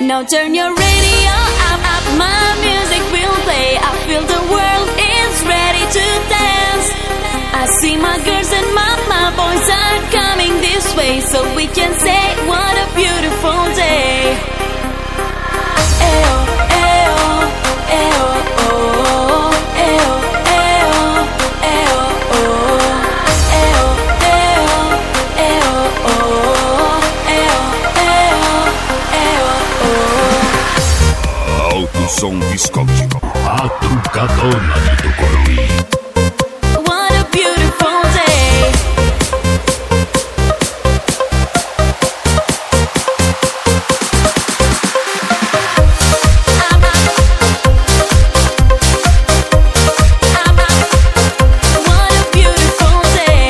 Now turn your radio up, my music will play. I feel the world is ready to dance. I see my girls and my boys are coming this way, so we can say what a beautiful day. Ayo, ayo, ayo, oh, ayo, ayo, ayo, oh, ayo, ayo, ayo, oh, ayo, ayo, ayo, oh. Alto som discótico, a trucadona de Tucuruí. What a beautiful day. What a beautiful day.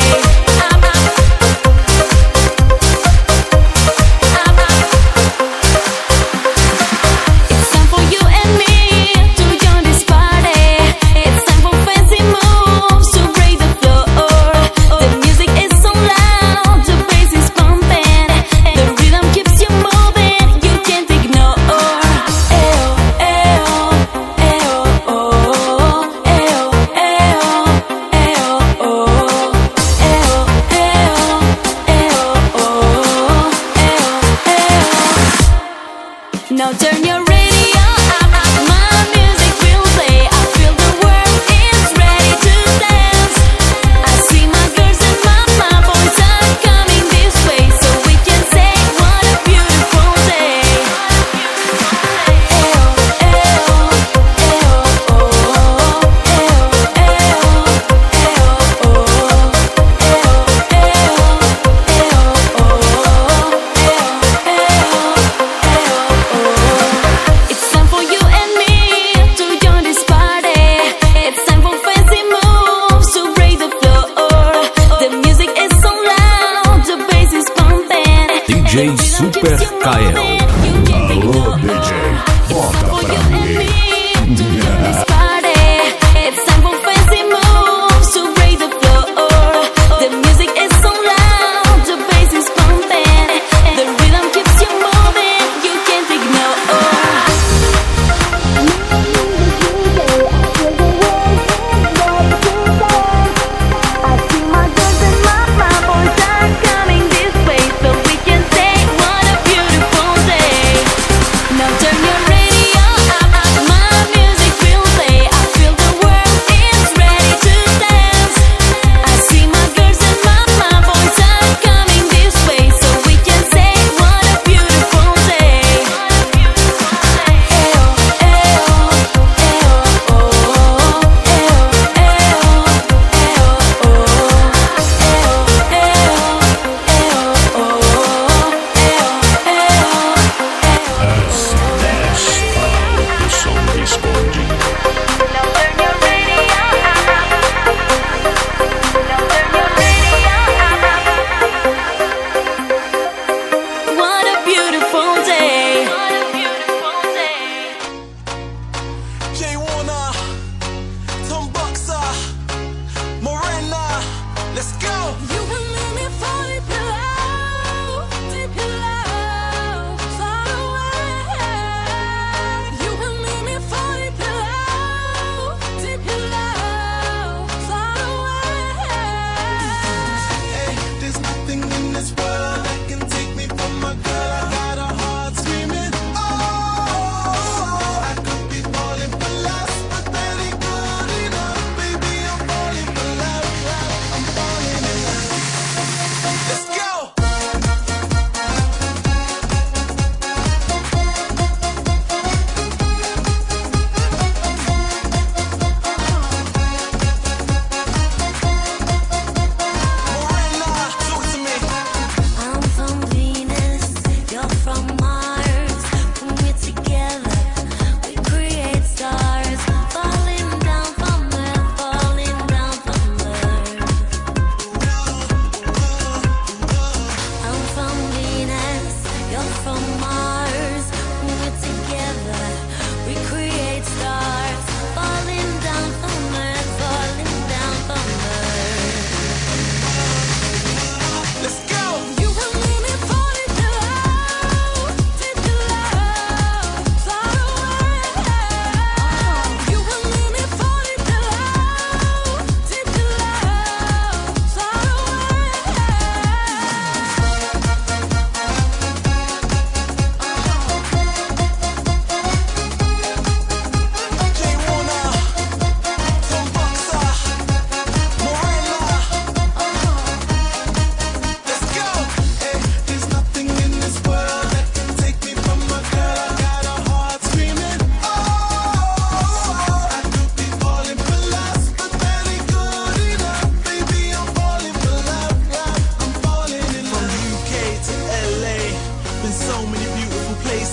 It's time for you and me to join this party. It's time for fancy moves to break the floor. The music is so loud, the bass is pumping, the rhythm keeps you moving, you can't ignore. Ayo, ayo, ayo, oh, ayo, ayo, ayo, oh, ayo, ayo, ayo, oh, ayo, ayo. Now turn your radio up, my music will play. I feel the world is ready to dance. I see my girls and my boys are coming this way, so we can say what a beautiful day. Ayo, ayo, ayo, oh, ayo, ayo, ayo, oh, ayo, ayo, ayo, oh, ayo, oh. It's time for you and me to join this party. It's time for fancy moves to break the floor. The music is so loud, the bass is pumping. DJ Super KL. Alô, DJ, bota pra mim. It's time for fancy moves to break the floor. The music is so loud, the bass is pumping, the rhythm keeps you moving, you can't ignore. I see my girls and my boys are coming this way, so we can say what a beautiful day. Now turn your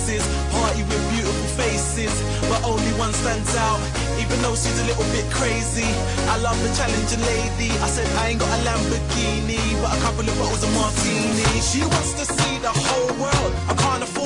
places, party with beautiful faces, but only one stands out, even though she's a little bit crazy. I love a challenging lady. I said I ain't got a Lamborghini, but a couple of bottles of martini. She wants to see the whole world. I can't afford